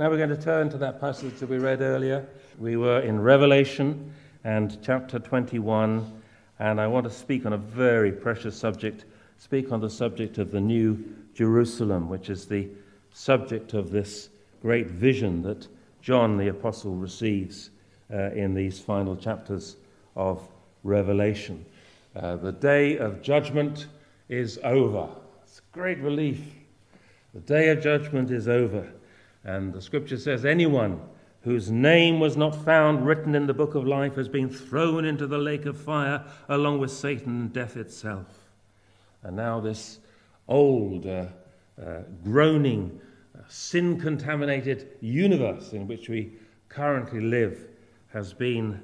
Now we're going to turn to that passage that we read earlier. We were in Revelation and chapter 21, and I want to speak on a very precious subject, speak on the subject of the New Jerusalem, which is the subject of this great vision that John the Apostle receives in these final chapters of Revelation. The day of judgment is over. It's a great relief. The day of judgment is over. And the scripture says, anyone whose name was not found written in the book of life has been thrown into the lake of fire along with Satan and death itself. And now this old, groaning, sin-contaminated universe in which we currently live has been,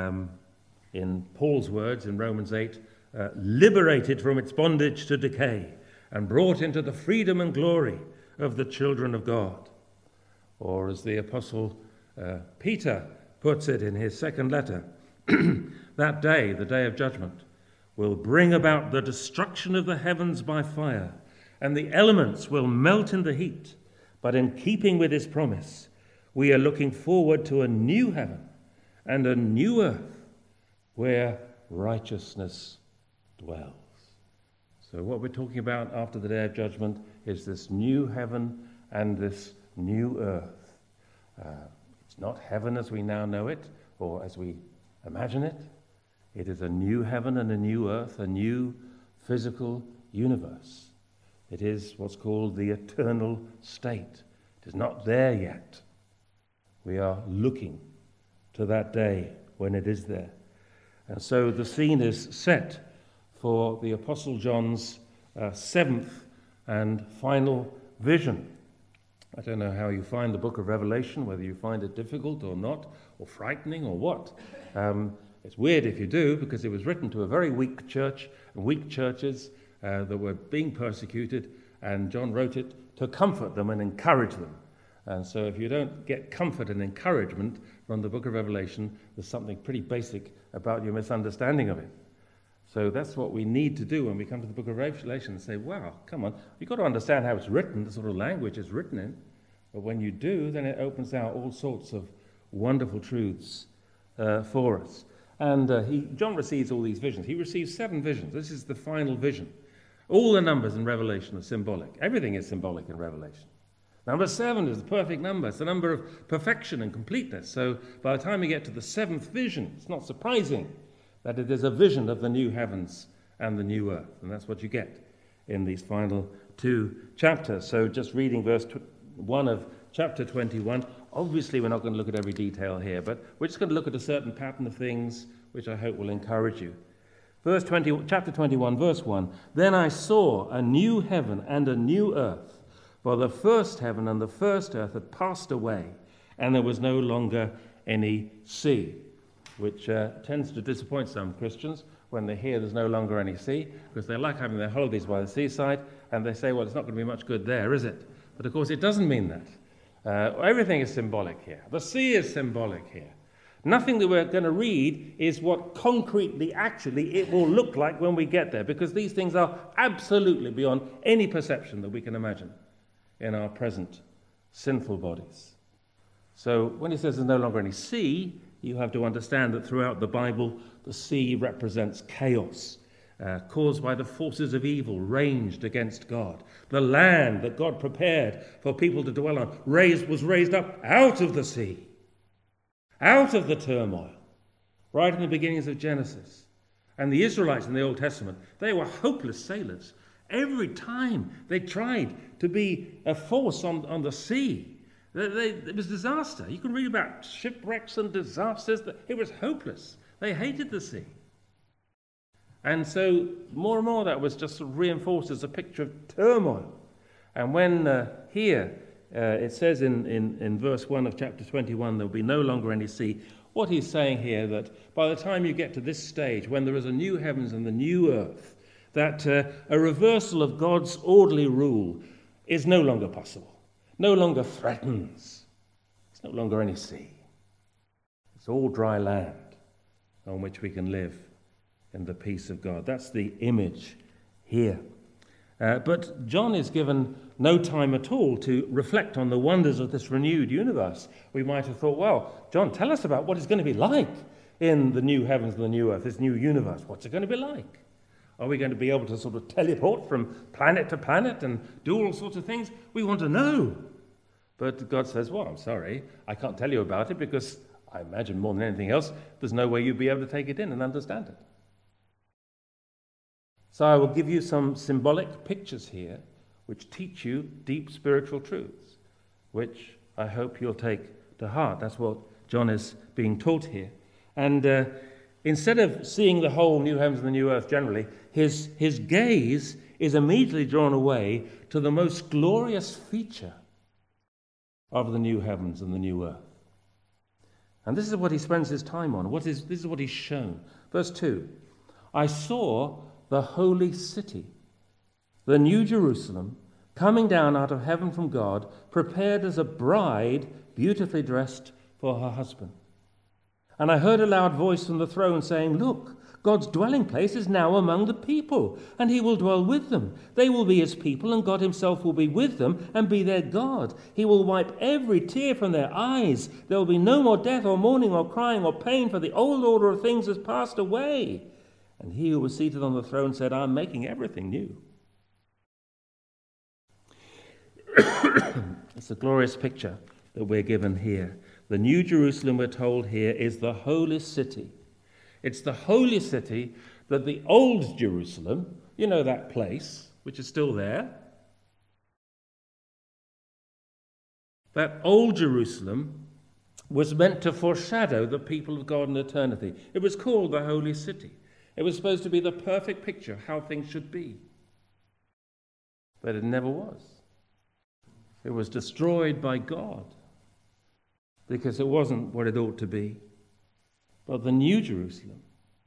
in Paul's words in Romans 8, liberated from its bondage to decay and brought into the freedom and glory of the children of God. Or as the Apostle Peter puts it in his second letter, that day, the day of judgment, will bring about the destruction of the heavens by fire, and the elements will melt in the heat. But in keeping with his promise, we are looking forward to a new heaven and a new earth where righteousness dwells. So what we're talking about after the day of judgment is this new heaven and this new earth. It's not heaven as we now know it or as we imagine it. It is a new heaven and a new earth, a new physical universe. It is what's called the eternal state. It is not there yet. We are looking to that day when it is there. And so the scene is set for the Apostle John's seventh and final vision. I don't know how you find the book of Revelation, whether you find it difficult or not, or frightening or what. It's weird if you do, because it was written to a very weak church, weak churches that were being persecuted, and John wrote it to comfort them and encourage them. And so if you don't get comfort and encouragement from the book of Revelation, there's something pretty basic about your misunderstanding of it. So that's what we need to do when we come to the book of Revelation and say, wow, come on, you've got to understand how it's written, the sort of language it's written in. But when you do, then it opens out all sorts of wonderful truths for us. And John receives all these visions. He receives 7 visions. This is the final vision. All the numbers in Revelation are symbolic. Everything is symbolic in Revelation. Number 7 is the perfect number. It's the number of perfection and completeness. So by the time we get to the 7th vision, it's not surprising that it is a vision of the new heavens and the new earth. And that's what you get in these final 2 chapters. So just reading verse 1 of chapter 21, obviously we're not going to look at every detail here, but we're just going to look at a certain pattern of things which I hope will encourage you. Chapter 21, verse 1, Then I saw a new heaven and a new earth, for the first heaven and the first earth had passed away, and there was no longer any sea. Which tends to disappoint some Christians when they hear there's no longer any sea, because they like having their holidays by the seaside, and they say, well, it's not going to be much good there, is it? But of course it doesn't mean that. Everything is symbolic here. The sea is symbolic here. Nothing that we're going to read is what concretely, actually, it will look like when we get there, because these things are absolutely beyond any perception that we can imagine in our present sinful bodies. So when he says there's no longer any sea, you have to understand that throughout the Bible, the sea represents chaos, caused by the forces of evil ranged against God. The land that God prepared for people to dwell on was raised up out of the sea, out of the turmoil, right in the beginnings of Genesis. And the Israelites in the Old Testament, they were hopeless sailors. Every time they tried to be a force on the sea, it was disaster. You can read about shipwrecks and disasters. It was hopeless. They hated the sea. And so more and more that was just reinforced as a picture of turmoil. And when here it says in verse 1 of chapter 21, there will be no longer any sea, what he's saying here that by the time you get to this stage, when there is a new heavens and the new earth, that a reversal of God's orderly rule is no longer possible. No longer threatens. It's no longer any sea. It's all dry land on which we can live in the peace of God. That's the image here. But John is given no time at all to reflect on the wonders of this renewed universe. We might have thought, well, John, tell us about what it's going to be like in the new heavens and the new earth, this new universe. What's it going to be like? Are we going to be able to sort of teleport from planet to planet and do all sorts of things? We want to know. But God says, well, I'm sorry, I can't tell you about it because I imagine more than anything else, there's no way you'd be able to take it in and understand it. So I will give you some symbolic pictures here which teach you deep spiritual truths, which I hope you'll take to heart. That's what John is being taught here. And instead of seeing the whole new heavens and the new earth generally, his gaze is immediately drawn away to the most glorious feature of the new heavens and the new earth. And this is what he spends his time on. This is what he's shown. Verse 2, I saw the holy city, the new Jerusalem, coming down out of heaven from God, prepared as a bride beautifully dressed for her husband. And I heard a loud voice from the throne saying, look, God's dwelling place is now among the people, and he will dwell with them. They will be his people, and God himself will be with them and be their God. He will wipe every tear from their eyes. There will be no more death or mourning or crying or pain, for the old order of things has passed away. And he who was seated on the throne said, I'm making everything new. It's a glorious picture that we're given here. The new Jerusalem, we're told here, is the holy city. It's the holy city that the old Jerusalem, you know that place, which is still there, that old Jerusalem was meant to foreshadow the people of God in eternity. It was called the holy city. It was supposed to be the perfect picture of how things should be. But it never was. It was destroyed by God because it wasn't what it ought to be. But the new Jerusalem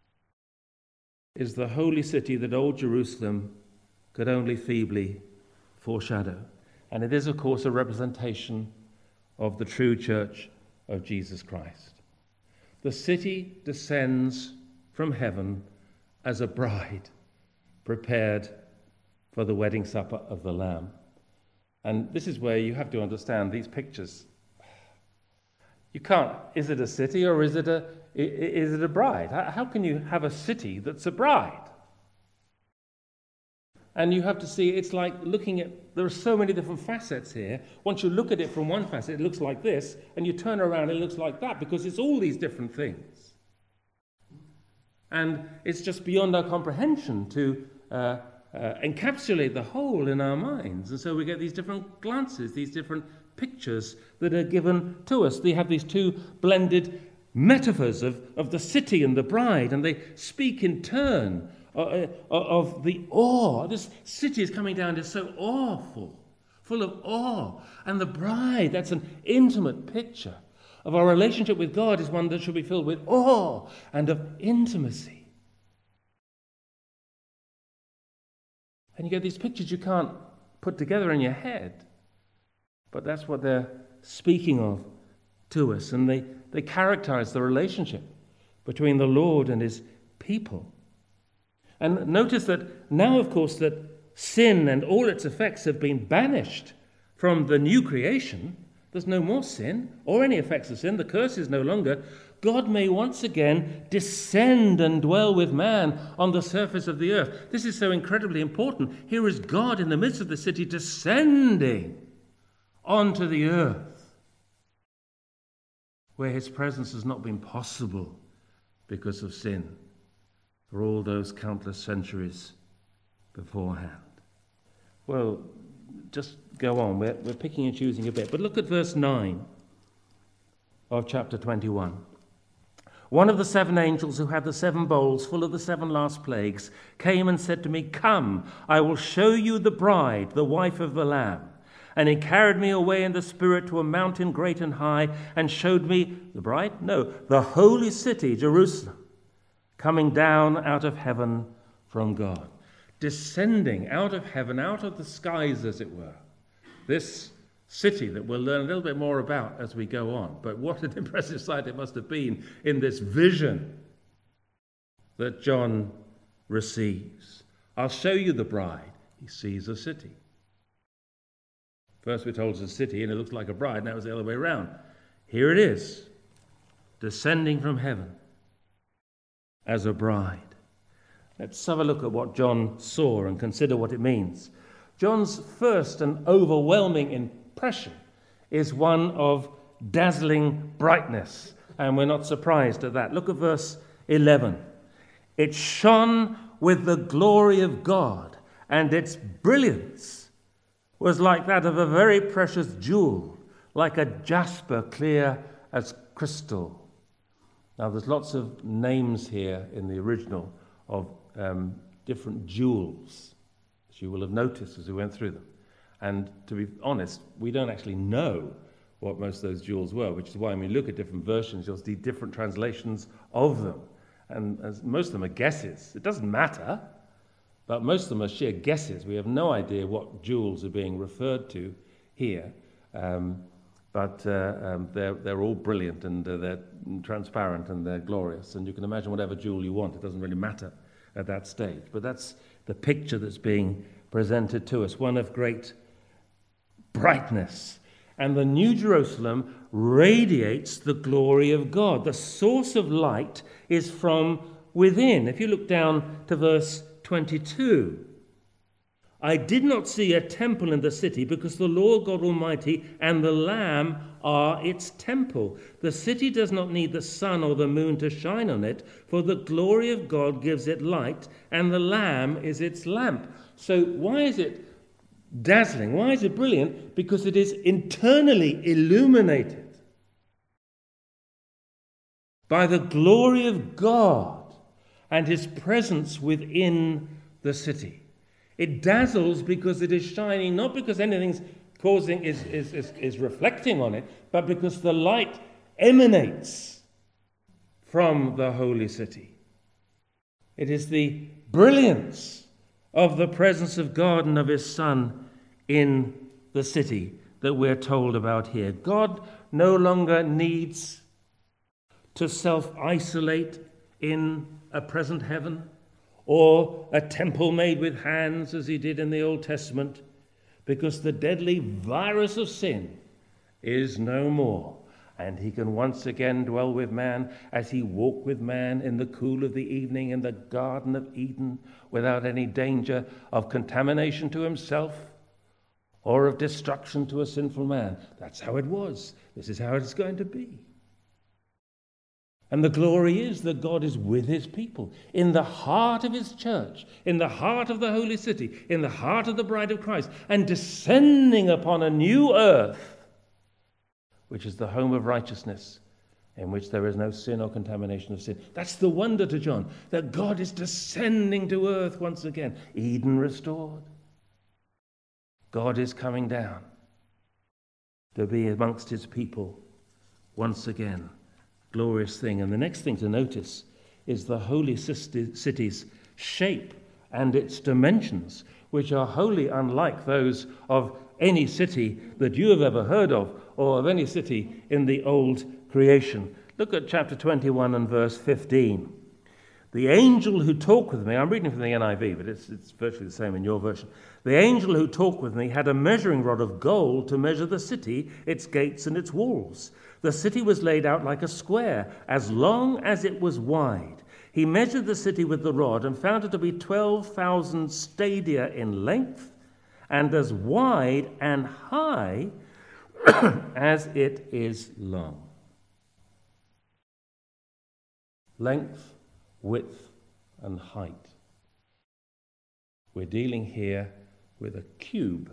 is the holy city that old Jerusalem could only feebly foreshadow. And it is, of course, a representation of the true church of Jesus Christ. The city descends from heaven as a bride prepared for the wedding supper of the Lamb. And this is where you have to understand these pictures. You can't, is it a city or is it a bride? How can you have a city that's a bride? And you have to see, it's like looking at, there are so many different facets here. Once you look at it from one facet, it looks like this, and you turn around, it looks like that, because it's all these different things. And it's just beyond our comprehension to encapsulate the whole in our minds. And so we get these different glances, these different pictures that are given to us. They have these two blended metaphors of the city and the bride, and they speak in turn of the awe. This city is coming down, it's so awful, full of awe. And the bride, that's an intimate picture of our relationship with God, is one that should be filled with awe and of intimacy. And you get these pictures you can't put together in your head, but that's what they're speaking of to us. And they characterize the relationship between the Lord and his people. And notice that now, of course, that sin and all its effects have been banished from the new creation. There's no more sin or any effects of sin. The curse is no longer. God may once again descend and dwell with man on the surface of the earth. This is so incredibly important. Here is God in the midst of the city descending onto the earth, where his presence has not been possible because of sin for all those countless centuries beforehand. Well, just go on. We're picking and choosing a bit. But look at verse 9 of chapter 21. One of the seven angels who had the seven bowls full of the seven last plagues came and said to me, "Come, I will show you the bride, the wife of the Lamb." And he carried me away in the Spirit to a mountain great and high, and showed me the bride? No, the holy city, Jerusalem, coming down out of heaven from God. Descending out of heaven, out of the skies, as it were. This city that we'll learn a little bit more about as we go on. But what an impressive sight it must have been in this vision that John receives. I'll show you the bride. He sees a city. First we're told it's a city and it looks like a bride. Now it's the other way around. Here it is, descending from heaven as a bride. Let's have a look at what John saw and consider what it means. John's first and overwhelming impression is one of dazzling brightness, and we're not surprised at that. Look at verse 11. It shone with the glory of God, and its brilliance was like that of a very precious jewel, like a jasper clear as crystal. Now, there's lots of names here in the original of different jewels, as you will have noticed as we went through them. And to be honest, we don't actually know what most of those jewels were, which is why when we look at different versions, you'll see different translations of them. And as most of them are guesses. It doesn't matter, but most of them are sheer guesses. We have no idea what jewels are being referred to here. But they're all brilliant, and they're transparent, and they're glorious. And you can imagine whatever jewel you want. It doesn't really matter at that stage. But that's the picture that's being presented to us, one of great brightness. And the New Jerusalem radiates the glory of God. The source of light is from within. If you look down to verse 22, I did not see a temple in the city, because the Lord God Almighty and the Lamb are its temple. The city does not need the sun or the moon to shine on it, for the glory of God gives it light, and the Lamb is its lamp. So why is it dazzling? Why is it brilliant? Because it is internally illuminated by the glory of God and his presence within the city. It dazzles because it is shining, not because anything's is reflecting on it, but because the light emanates from the holy city. It is the brilliance of the presence of God and of his Son in the city that we're told about here. God no longer needs to self-isolate in a present heaven, or a temple made with hands as he did in the Old Testament, because the deadly virus of sin is no more, and he can once again dwell with man as he walked with man in the cool of the evening in the Garden of Eden, without any danger of contamination to himself or of destruction to a sinful man. That's how it was. This is how it's going to be. And the glory is that God is with his people, in the heart of his church, in the heart of the holy city, in the heart of the bride of Christ, and descending upon a new earth, which is the home of righteousness, in which there is no sin or contamination of sin. That's the wonder to John, that God is descending to earth once again. Eden restored. God is coming down to be amongst his people once again. Glorious thing. And the next thing to notice is the holy city's shape and its dimensions, which are wholly unlike those of any city that you have ever heard of, or of any city in the old creation. Look at chapter 21 and verse 15. The angel who talked with me, I'm reading from the NIV, but it's virtually the same in your version. The angel who talked with me had a measuring rod of gold to measure the city, its gates and its walls. The city was laid out like a square, as long as it was wide. He measured the city with the rod and found it to be 12,000 stadia in length, and as wide and high as it is long. Length, width, and height. We're dealing here with a cube.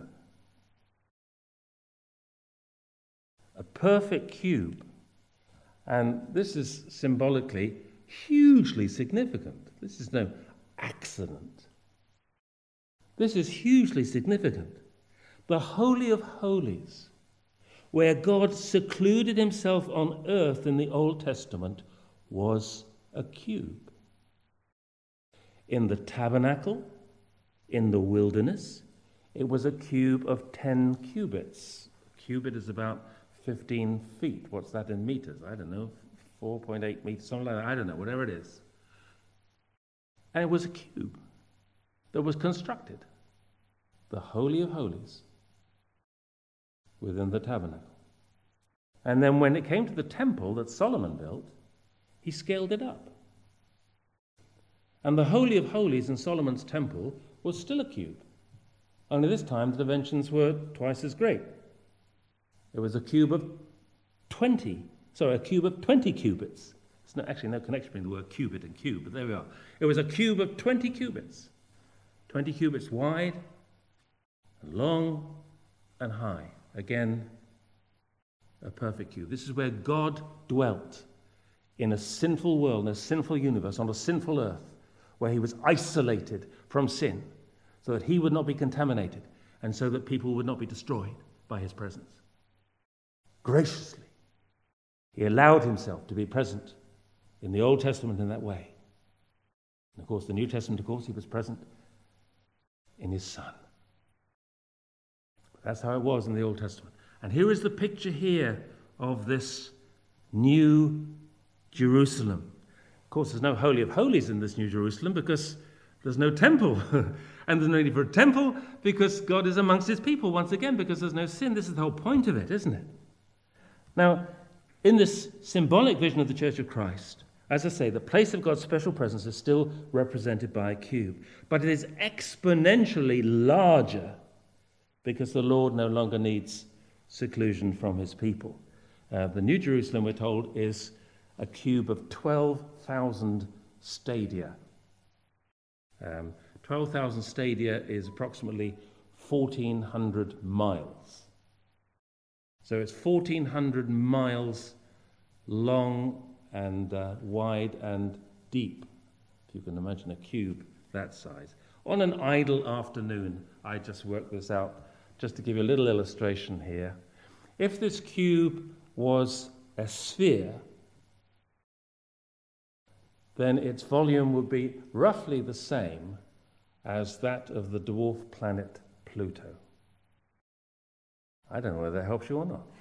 A perfect cube. And this is symbolically hugely significant. This is no accident. This is hugely significant. The Holy of Holies, where God secluded himself on earth in the Old Testament, was a cube. In the tabernacle, in the wilderness, it was a cube of 10 cubits. A cubit is about 15 feet. What's that in meters? I don't know. 4.8 meters, something like that. I don't know, whatever it is. And it was a cube that was constructed. the Holy of Holies within the tabernacle. And then when it came to the temple that Solomon built, he scaled it up. And the Holy of Holies in Solomon's temple was still a cube. Only this time the dimensions were twice as great. It was a cube of 20 cubits. There's actually no connection between the word cubit and cube, but there we are. It was a cube of 20 cubits. 20 cubits wide, and long, and high. Again, a perfect cube. This is where God dwelt in a sinful world, in a sinful universe, on a sinful earth, where he was isolated from sin, so that he would not be contaminated, and so that people would not be destroyed by his presence. Graciously, he allowed himself to be present in the Old Testament in that way. And of course, the New Testament, he was present in his Son. That's how it was in the Old Testament. And here is the picture here of this new Jerusalem. Of course, there's no Holy of Holies in this new Jerusalem because there's no temple. And there's no need for a temple because God is amongst his people once again, because there's no sin. This is the whole point of it, isn't it? Now, in this symbolic vision of the Church of Christ, as I say, the place of God's special presence is still represented by a cube, but it is exponentially larger because the Lord no longer needs seclusion from his people. The New Jerusalem, we're told, is a cube of 12,000 stadia. 12,000 stadia is approximately 1,400 miles. So it's 1,400 miles long and wide and deep, if you can imagine a cube that size. On an idle afternoon, I just worked this out just to give you a little illustration here. If this cube was a sphere, then its volume would be roughly the same as that of the dwarf planet Pluto. I don't know whether that helps you or not.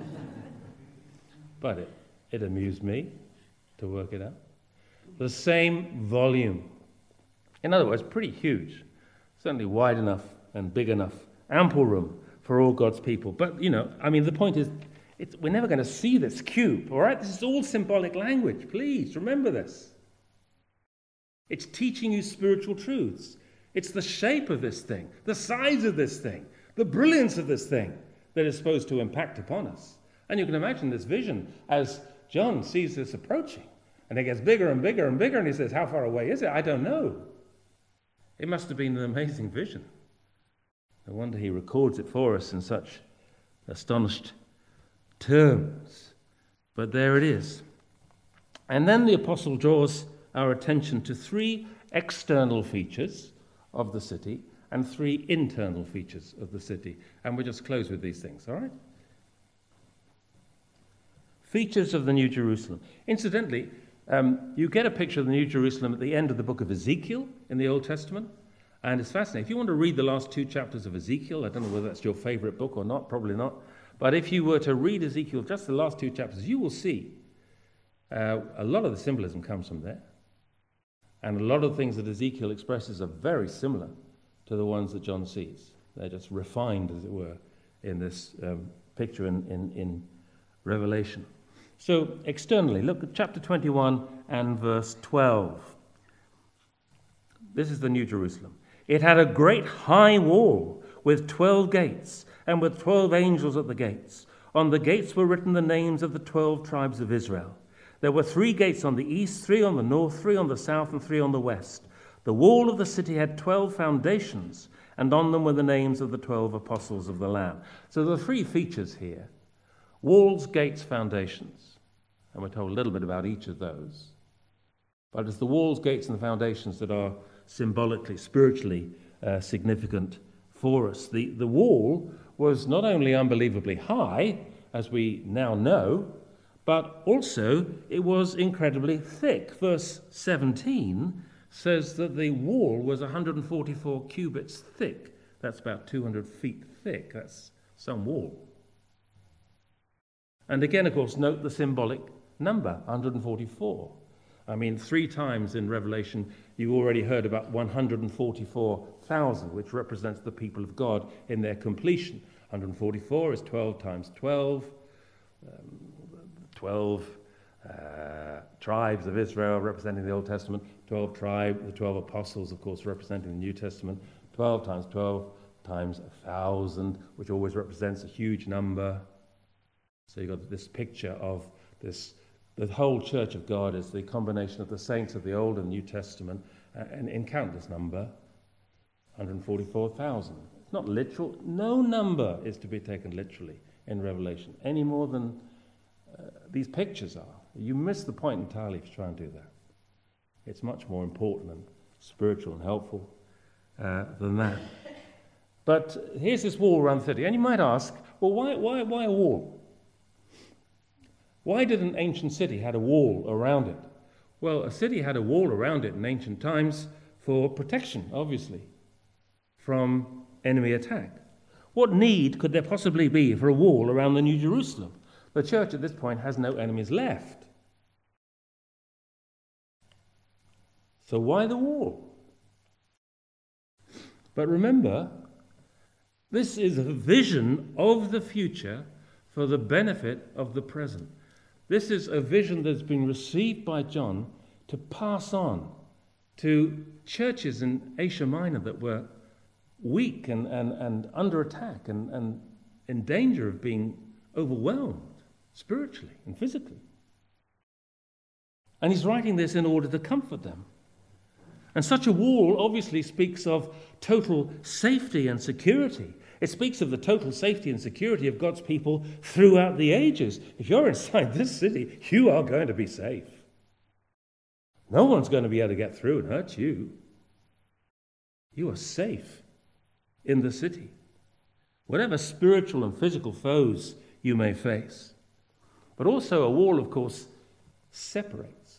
But it amused me to work it out. The same volume. In other words, pretty huge. Certainly wide enough and big enough. Ample room for all God's people. But, the point is, we're never going to see this cube, all right? This is all symbolic language. Please, remember this. It's teaching you spiritual truths. It's the shape of this thing, the size of this thing, the brilliance of this thing that is supposed to impact upon us. And you can imagine this vision as John sees this approaching. And it gets bigger and bigger and bigger, and he says, how far away is it? I don't know. It must have been an amazing vision. No wonder he records it for us in such astonished terms. But there it is. And then the apostle draws our attention to three external features of the city and three internal features of the city. And we'll just close with these things, all right? Features of the New Jerusalem. Incidentally, you get a picture of the New Jerusalem at the end of the book of Ezekiel in the Old Testament, and it's fascinating. If you want to read the last 2 chapters of Ezekiel, I don't know whether that's your favorite book or not, probably not, but if you were to read Ezekiel, just the last 2 chapters, you will see a lot of the symbolism comes from there. And a lot of the things that Ezekiel expresses are very similar to the ones that John sees. They're just refined, as it were, in this picture in Revelation. So, externally, look at chapter 21 and verse 12. This is the New Jerusalem. It had a great high wall with 12 gates, and with 12 angels at the gates. On the gates were written the names of the 12 tribes of Israel. There were 3 gates on the east, 3 on the north, 3 on the south, and 3 on the west. The wall of the city had 12 foundations, and on them were the names of the 12 apostles of the Lamb. So there are 3 features here. Walls, gates, foundations. And we're told a little bit about each of those. But it's the walls, gates, and the foundations that are symbolically, spiritually significant for us. The wall was not only unbelievably high, as we now know, but also it was incredibly thick. Verse 17 says that the wall was 144 cubits thick. That's about 200 feet thick. That's some wall. And again, of course, note the symbolic number, 144. I mean, 3 times in Revelation, you already heard about 144,000, which represents the people of God in their completion. 144 is 12 times 12, 12 tribes of Israel representing the Old Testament, 12 tribes, the 12 apostles, of course, representing the New Testament, 12 times 12 times 1,000, which always represents a huge number. So you've got this picture of this. The whole church of God is the combination of the saints of the Old and New Testament, and in countless number, 144,000. It's not literal. No number is to be taken literally in Revelation, any more than these pictures are. You miss the point entirely if you try and do that. It's much more important and spiritual and helpful than that. But here's this wall around the city, and you might ask, well, why a wall? Why did an ancient city have a wall around it? Well, a city had a wall around it in ancient times for protection, obviously, from enemy attack. What need could there possibly be for a wall around the New Jerusalem? The church at this point has no enemies left. So why the wall? But remember, this is a vision of the future for the benefit of the present. This is a vision that's been received by John to pass on to churches in Asia Minor that were weak and under attack and in danger of being overwhelmed spiritually and physically. And he's writing this in order to comfort them. And such a wall obviously speaks of total safety and security. It speaks of the total safety and security of God's people throughout the ages. If you're inside this city, you are going to be safe. No one's going to be able to get through and hurt you. You are safe in the city, whatever spiritual and physical foes you may face. But also a wall, of course, separates.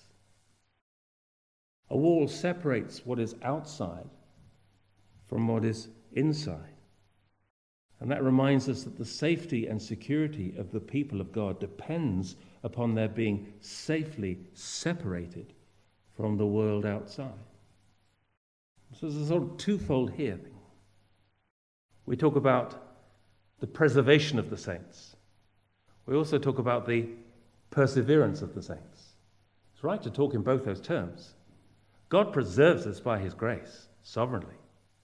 A wall separates what is outside from what is inside. And that reminds us that the safety and security of the people of God depends upon their being safely separated from the world outside. So there's a sort of twofold here. We talk about the preservation of the saints. We also talk about the perseverance of the saints. It's right to talk in both those terms. God preserves us by his grace, sovereignly.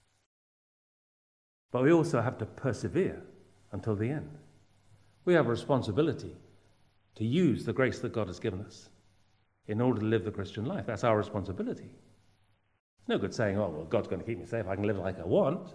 But we also have to persevere until the end. We have a responsibility to use the grace that God has given us in order to live the Christian life. That's our responsibility. It's no good saying, oh, well, God's going to keep me safe. I can live like I want.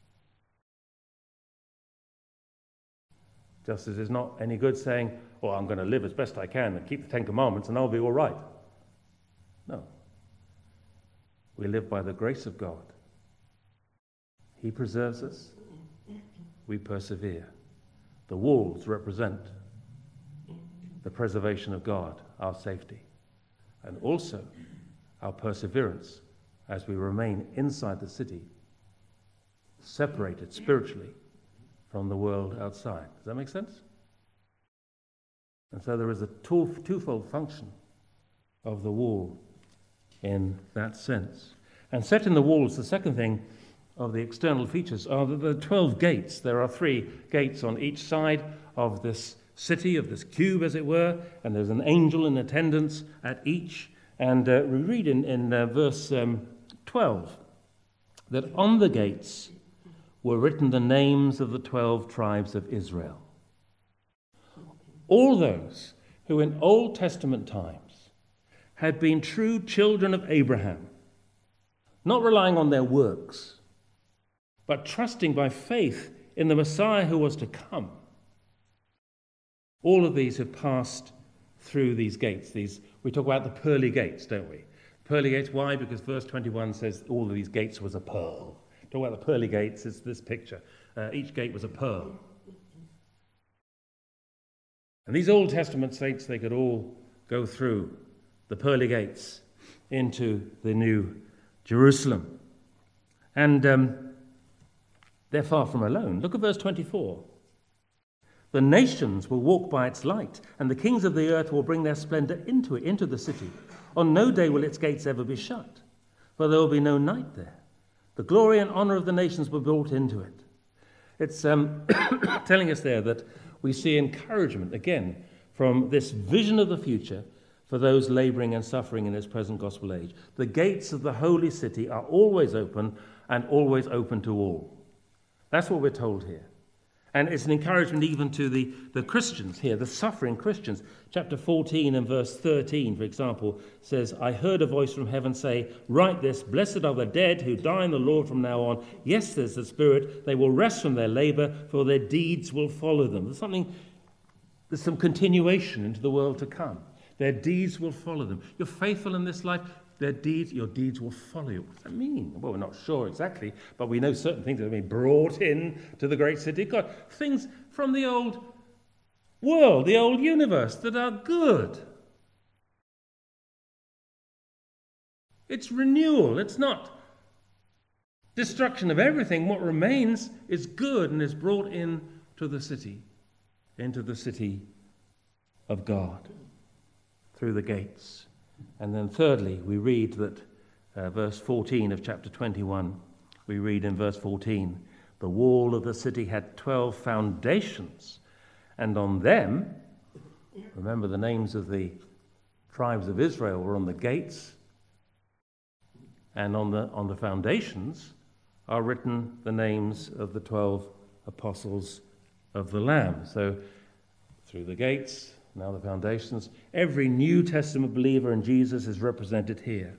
Just as it's not any good saying, oh, I'm going to live as best I can and keep the 10 Commandments and I'll be all right. No. We live by the grace of God. He preserves us. We persevere. The walls represent the preservation of God, our safety, and also our perseverance as we remain inside the city, separated spiritually from the world outside. Does that make sense? And so there is a twofold function of the wall in that sense. And set in the walls, the second thing of the external features are the 12 gates. There are 3 gates on each side of this city, of this cube, as it were, and there's an angel in attendance at each. And we read in verse 12 that on the gates were written the names of the 12 tribes of Israel. All those who in Old Testament times had been true children of Abraham, not relying on their works, but trusting by faith in the Messiah who was to come. All of these have passed through these gates. We talk about the pearly gates, don't we? Pearly gates, why? Because verse 21 says all of these gates was a pearl. Talk about the pearly gates, it's this picture. Each gate was a pearl. And these Old Testament saints, they could all go through the pearly gates into the New Jerusalem. And they're far from alone. Look at verse 24. The nations will walk by its light, and the kings of the earth will bring their splendor into it, into the city. On no day will its gates ever be shut, for there will be no night there. The glory and honor of the nations were brought into it. It's telling us there that we see encouragement, again, from this vision of the future for those laboring and suffering in this present gospel age. The gates of the holy city are always open and always open to all. That's what we're told here. And it's an encouragement even to the Christians here, the suffering Christians. Chapter 14 and verse 13, for example, says, I heard a voice from heaven say, write this, blessed are the dead who die in the Lord from now on. Yes, says the Spirit, they will rest from their labor, for their deeds will follow them. There's some continuation into the world to come. Their deeds will follow them. You're faithful in this life, your deeds will follow you. What does that mean? Well, we're not sure exactly, but we know certain things that have been brought in to the great city of God. Things from the old world, the old universe, that are good. It's renewal. It's not destruction of everything. What remains is good and is brought in to the city, into the city of God, through the gates. And then thirdly, we read that verse 14 of chapter 21, we read in verse 14, the wall of the city had 12 foundations, and on them, remember the names of the tribes of Israel were on the gates, and on the foundations are written the names of the 12 apostles of the Lamb. So through the gates, now the foundations, every New Testament believer in Jesus is represented here.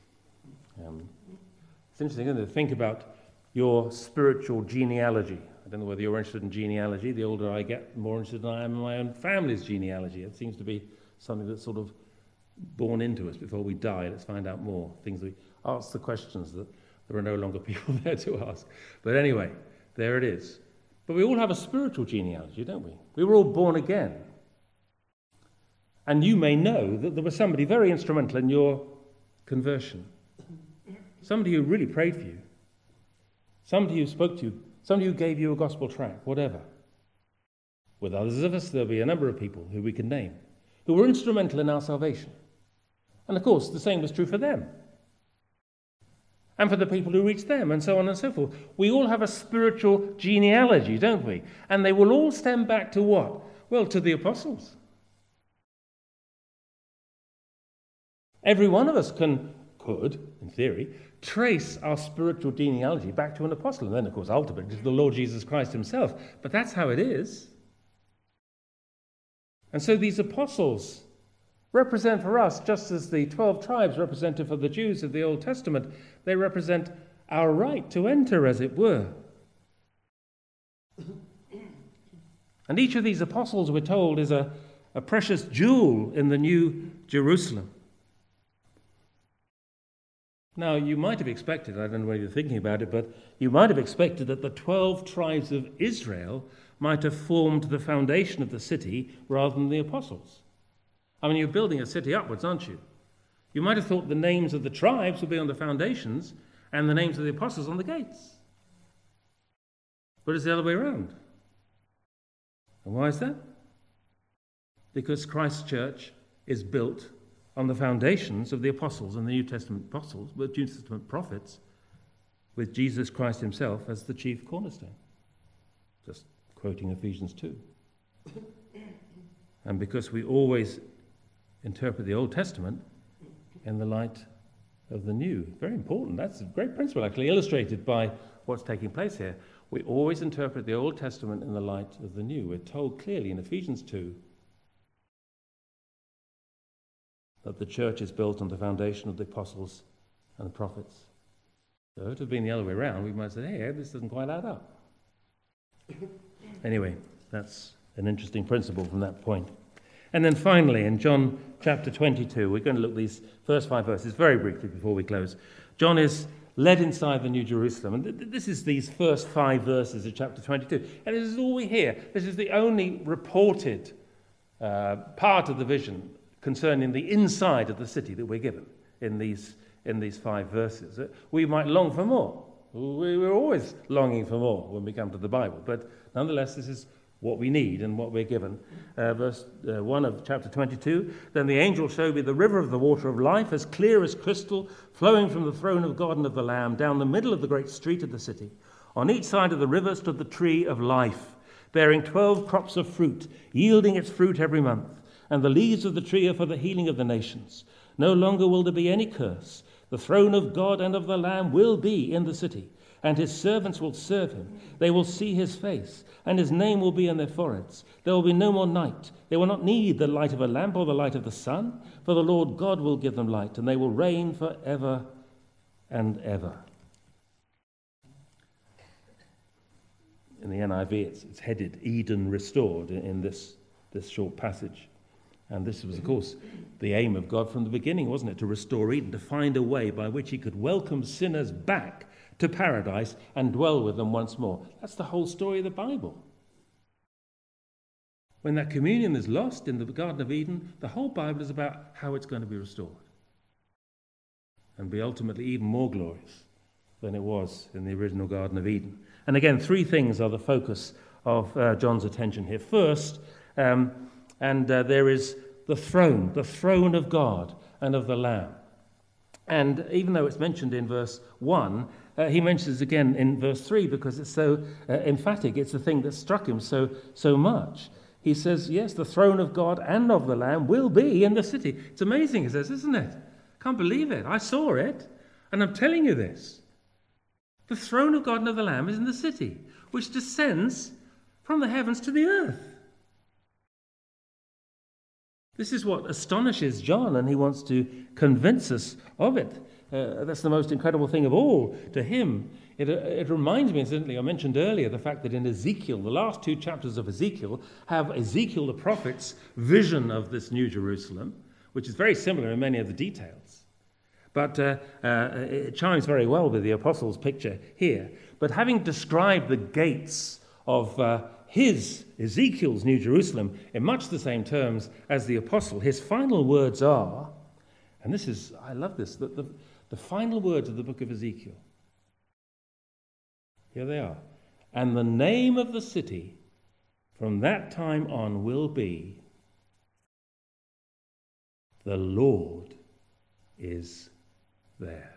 It's interesting, isn't it, to think about your spiritual genealogy. I don't know whether you're interested in genealogy. The older I get, the more interested I am in my own family's genealogy. It seems to be something that's sort of born into us before we die. Let's find out more. Things we ask the questions that there are no longer people there to ask. But anyway, there it is. But we all have a spiritual genealogy, don't we? We were all born again. And you may know that there was somebody very instrumental in your conversion. Somebody who really prayed for you. Somebody who spoke to you. Somebody who gave you a gospel tract, whatever. With others of us, there'll be a number of people who we can name, who were instrumental in our salvation. And of course, the same was true for them. And for the people who reached them, and so on and so forth. We all have a spiritual genealogy, don't we? And they will all stem back to what? Well, to the apostles. Every one of us could, in theory, trace our spiritual genealogy back to an apostle. And then, of course, ultimately to the Lord Jesus Christ himself. But that's how it is. And so these apostles represent for us, just as the 12 tribes represented for the Jews of the Old Testament, they represent our right to enter, as it were. And each of these apostles, we're told, is a precious jewel in the New Jerusalem. Now, you might have expected, I don't know whether you're thinking about it, but you might have expected that the 12 tribes of Israel might have formed the foundation of the city rather than the apostles. I mean, you're building a city upwards, aren't you? You might have thought the names of the tribes would be on the foundations and the names of the apostles on the gates. But it's the other way around. And why is that? Because Christ's church is built on the foundations of the apostles and the New Testament apostles, but New Testament prophets, with Jesus Christ himself as the chief cornerstone. Just quoting Ephesians 2. And because we always interpret the Old Testament in the light of the New. Very important. That's a great principle, actually, illustrated by what's taking place here. We always interpret the Old Testament in the light of the New. We're told clearly in Ephesians 2 that the church is built on the foundation of the apostles and the prophets. So if it had been the other way around, we might say, hey, this doesn't quite add up. Anyway, that's an interesting principle from that point. And then finally, in John chapter 22, we're going to look at these first 5 verses very briefly before we close. John is led inside the New Jerusalem. And this is these first 5 verses of chapter 22. And this is all we hear. This is the only reported part of the vision concerning the inside of the city that we're given in these 5 verses. We might long for more. We're always longing for more when we come to the Bible. But nonetheless, this is what we need and what we're given. Verse 1 of chapter 22, then the angel showed me the river of the water of life, as clear as crystal, flowing from the throne of God and of the Lamb, down the middle of the great street of the city. On each side of the river stood the tree of life, bearing 12 crops of fruit, yielding its fruit every month. And the leaves of the tree are for the healing of the nations. No longer will there be any curse. The throne of God and of the Lamb will be in the city, and his servants will serve him. They will see his face, and his name will be on their foreheads. There will be no more night. They will not need the light of a lamp or the light of the sun, for the Lord God will give them light, and they will reign forever and ever. In the NIV, it's headed Eden Restored in this short passage. And this was, of course, the aim of God from the beginning, wasn't it? To restore Eden, to find a way by which he could welcome sinners back to paradise and dwell with them once more. That's the whole story of the Bible. When that communion is lost in the Garden of Eden, the whole Bible is about how it's going to be restored and be ultimately even more glorious than it was in the original Garden of Eden. And again, three things are the focus of John's attention here. First, there is the throne of God and of the Lamb. And even though it's mentioned in verse 1, he mentions it again in verse 3 because it's so emphatic. It's the thing that struck him so much. He says, yes, the throne of God and of the Lamb will be in the city. It's amazing, he says, isn't it? Can't believe it. I saw it, and I'm telling you this. The throne of God and of the Lamb is in the city, which descends from the heavens to the earth. This is what astonishes John, and he wants to convince us of it. That's the most incredible thing of all to him. It reminds me, incidentally, I mentioned earlier, the fact that in Ezekiel, the last 2 chapters of Ezekiel, have Ezekiel the prophet's vision of this New Jerusalem, which is very similar in many of the details. But it chimes very well with the apostles' picture here. But having described the gates of Ezekiel's New Jerusalem, in much the same terms as the apostle, his final words are, and this is, I love this, the final words of the book of Ezekiel. Here they are. And the name of the city from that time on will be, the Lord is there.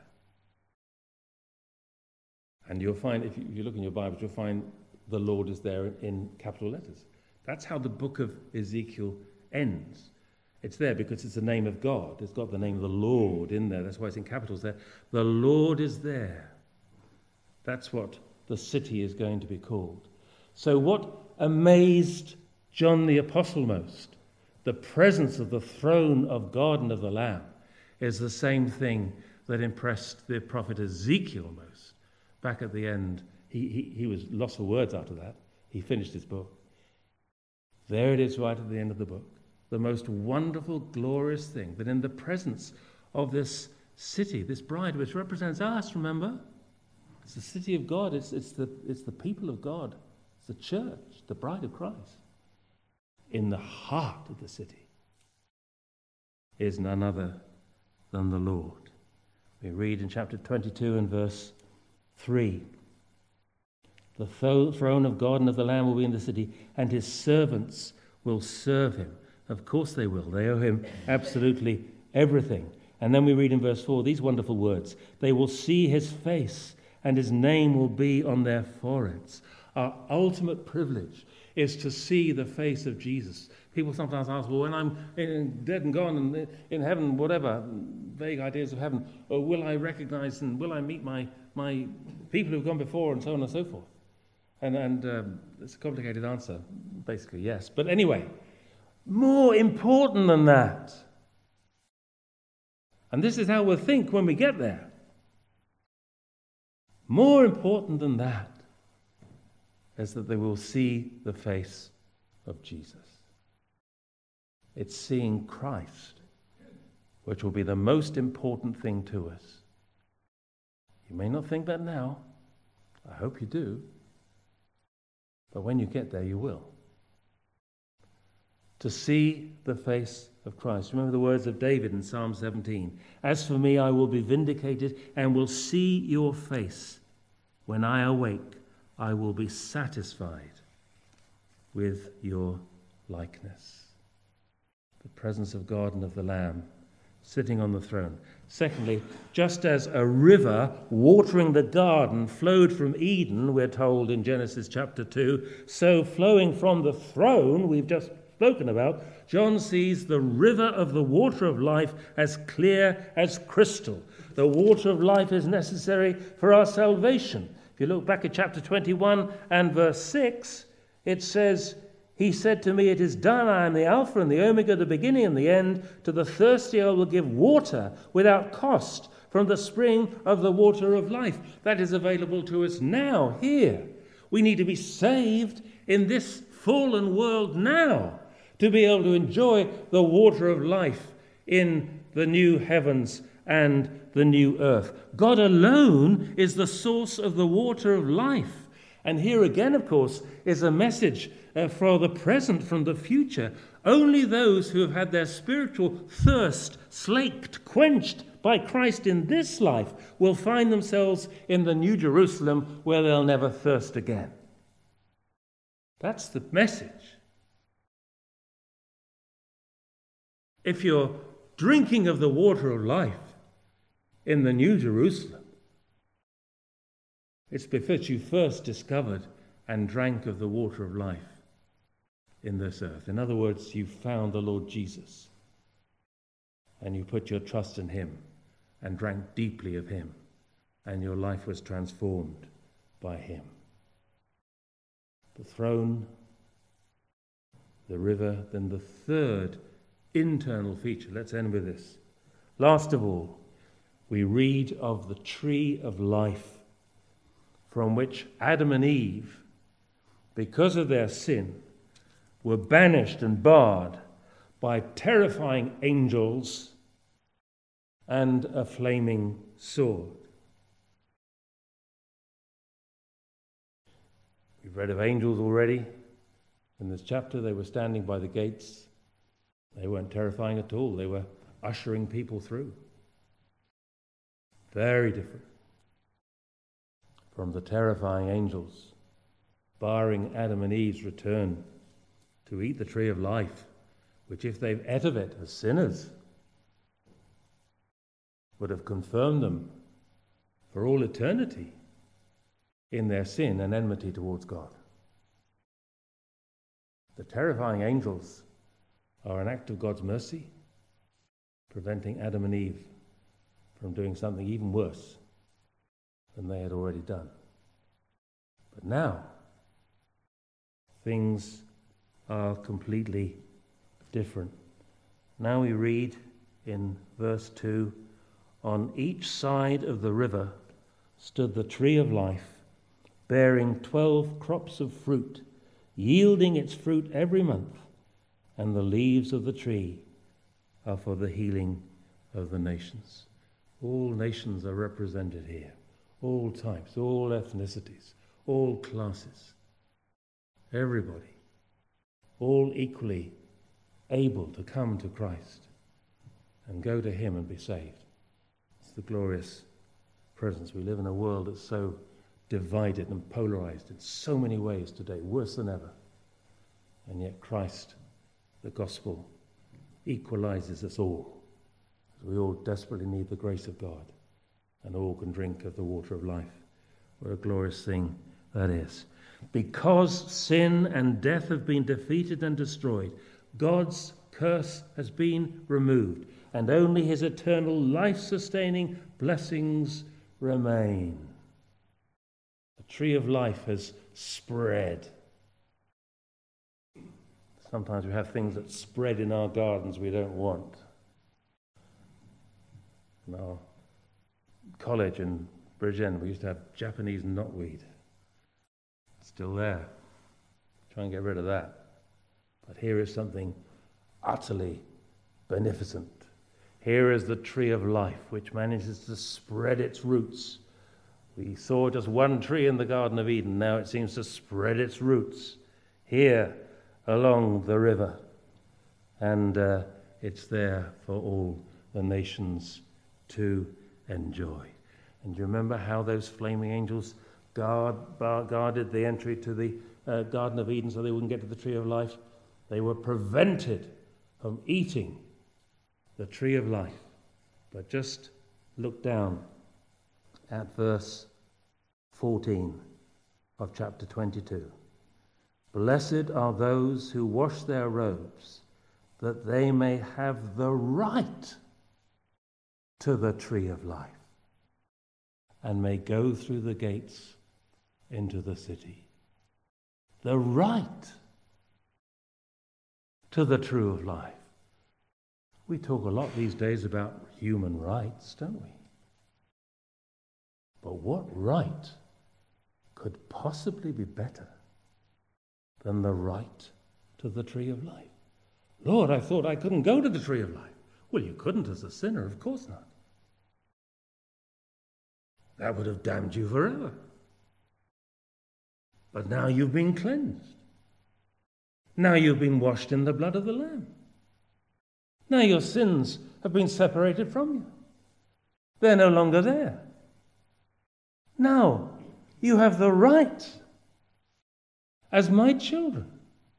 And you'll find, if you look in your Bibles, you'll find the Lord is there in capital letters. That's how the book of Ezekiel ends. It's there because it's the name of God. It's got the name of the Lord in there. That's why it's in capitals there. The Lord is there. That's what the city is going to be called. So what amazed John the Apostle most, the presence of the throne of God and of the Lamb, is the same thing that impressed the prophet Ezekiel most. Back at the end, he was lost for words after that. He finished his book. There it is right at the end of the book. The most wonderful, glorious thing, that in the presence of this city, this bride, which represents us, remember? It's the city of God. It's the people of God. It's the church, the bride of Christ. In the heart of the city is none other than the Lord. We read in chapter 22 and verse 3. The throne of God and of the Lamb will be in the city, and his servants will serve him. Of course they will. They owe him absolutely everything. And then we read in verse 4 these wonderful words. They will see his face, and his name will be on their foreheads. Our ultimate privilege is to see the face of Jesus. People sometimes ask, well, when I'm dead and gone and in heaven, whatever, vague ideas of heaven, or will I recognize and will I meet my people who've gone before and so on and so forth? And it's a complicated answer, basically, yes. But anyway, more important than that, and this is how we'll think when we get there, more important than that is that they will see the face of Jesus. It's seeing Christ, which will be the most important thing to us. You may not think that now. I hope you do. But when you get there, you will. To see the face of Christ. Remember the words of David in Psalm 17. As for me, I will be vindicated and will see your face. When I awake, I will be satisfied with your likeness. The presence of God and of the Lamb sitting on the throne. Secondly, just as a river watering the garden flowed from Eden, we're told in Genesis chapter 2, so flowing from the throne we've just spoken about, John sees the river of the water of life as clear as crystal. The water of life is necessary for our salvation. If you look back at chapter 21 and verse 6, it says, "He said to me, 'It is done. I am the Alpha and the Omega, the beginning and the end. To the thirsty I will give water without cost from the spring of the water of life.'" That is available to us now, here. We need to be saved in this fallen world now to be able to enjoy the water of life in the new heavens and the new earth. God alone is the source of the water of life. And here again, of course, is a message for the present from the future. Only those who have had their spiritual thirst slaked, quenched by Christ in this life will find themselves in the New Jerusalem where they'll never thirst again. That's the message. If you're drinking of the water of life in the New Jerusalem, it's because you first discovered and drank of the water of life in this earth. In other words, you found the Lord Jesus and you put your trust in him and drank deeply of him, and your life was transformed by him. The throne, the river, then the third internal feature. Let's end with this. Last of all, we read of the tree of life, from which Adam and Eve, because of their sin, were banished and barred by terrifying angels and a flaming sword. We've read of angels already. In this chapter, they were standing by the gates. They weren't terrifying at all. They were ushering people through. Very different from the terrifying angels barring Adam and Eve's return to eat the tree of life, which if they've ate of it as sinners would have confirmed them for all eternity in their sin and enmity towards God. The terrifying angels are an act of God's mercy, preventing Adam and Eve from doing something even worse than they had already done. But now, things are completely different. Now we read in verse 2, "On each side of the river stood the tree of life, bearing 12 crops of fruit, yielding its fruit every month, and the leaves of the tree are for the healing of the nations." All nations are represented here, all types, all ethnicities, all classes, everybody, all equally able to come to Christ and go to him and be saved. It's the glorious presence. We live in a world that's so divided and polarized in so many ways today, worse than ever. And yet Christ, the gospel, equalizes us all. We all desperately need the grace of God, and all can drink of the water of life. What a glorious thing that is. Because sin and death have been defeated and destroyed, God's curse has been removed, and only his eternal life-sustaining blessings remain. The tree of life has spread. Sometimes we have things that spread in our gardens we don't want. In our college in Bridgend, we used to have Japanese knotweed. It's still there. Try and get rid of that. But here is something utterly beneficent. Here is the tree of life, which manages to spread its roots. We saw just one tree in the Garden of Eden. Now it seems to spread its roots here along the river. And it's there for all the nations to enjoy. And do you remember how those flaming angels guarded the entry to the Garden of Eden so they wouldn't get to the tree of life. They were prevented from eating the tree of life. But just look down at verse 14 of chapter 22. Blessed are those who wash their robes, that they may have the right to the tree of life, and may go through the gates into the city. The right to the tree of life. We talk a lot these days about human rights, don't we? But what right could possibly be better than the right to the tree of life? Lord, I thought I couldn't go to the tree of life. Well, you couldn't as a sinner, of course not. That would have damned you forever. But now you've been cleansed. Now you've been washed in the blood of the Lamb. Now your sins have been separated from you. They're no longer there. Now you have the right, as my children,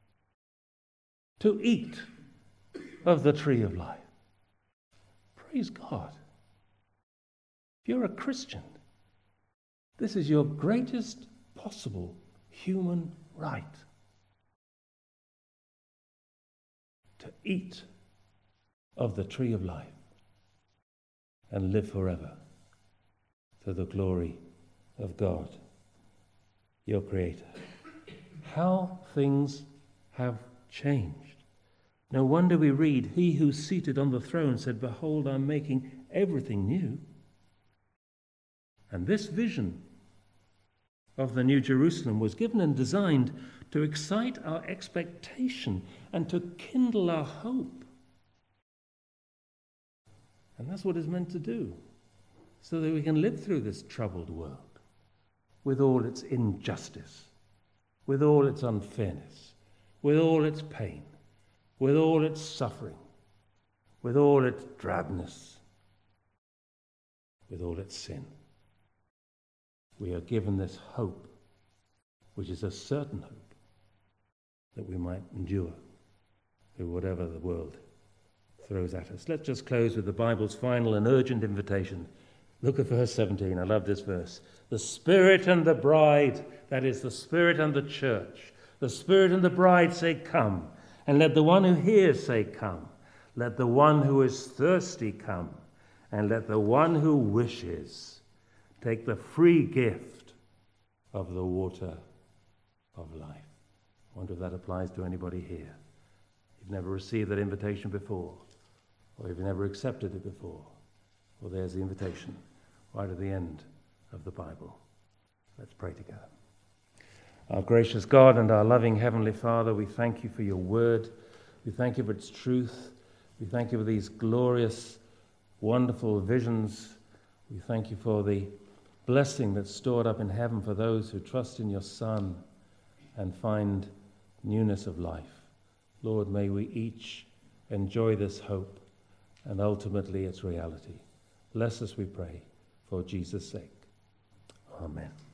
to eat of the tree of life. Praise God. If you're a Christian, this is your greatest possible human right. To eat of the tree of life and live forever to the glory of God, your Creator. How things have changed. No wonder we read, He who's seated on the throne said, Behold, I'm making everything new. And this vision of the New Jerusalem was given and designed to excite our expectation and to kindle our hope. And that's what it's meant to do, so that we can live through this troubled world with all its injustice, with all its unfairness, with all its pain, with all its suffering, with all its drabness, with all its sin. We are given this hope, which is a certain hope, that we might endure through whatever the world throws at us. Let's just close with the Bible's final and urgent invitation. Look at verse 17. I love this verse. The Spirit and the bride, that is the Spirit and the church, the Spirit and the bride say, Come. And let the one who hears say, Come. Let the one who is thirsty come. And let the one who wishes take the free gift of the water of life. I wonder if that applies to anybody here. You've never received that invitation before, or you've never accepted it before. Well, there's the invitation right at the end of the Bible. Let's pray together. Our gracious God and our loving Heavenly Father, we thank you for your word. We thank you for its truth. We thank you for these glorious, wonderful visions. We thank you for the blessing that's stored up in heaven for those who trust in your Son and find newness of life. Lord, may we each enjoy this hope and ultimately its reality. Bless us, we pray, for Jesus' sake. Amen.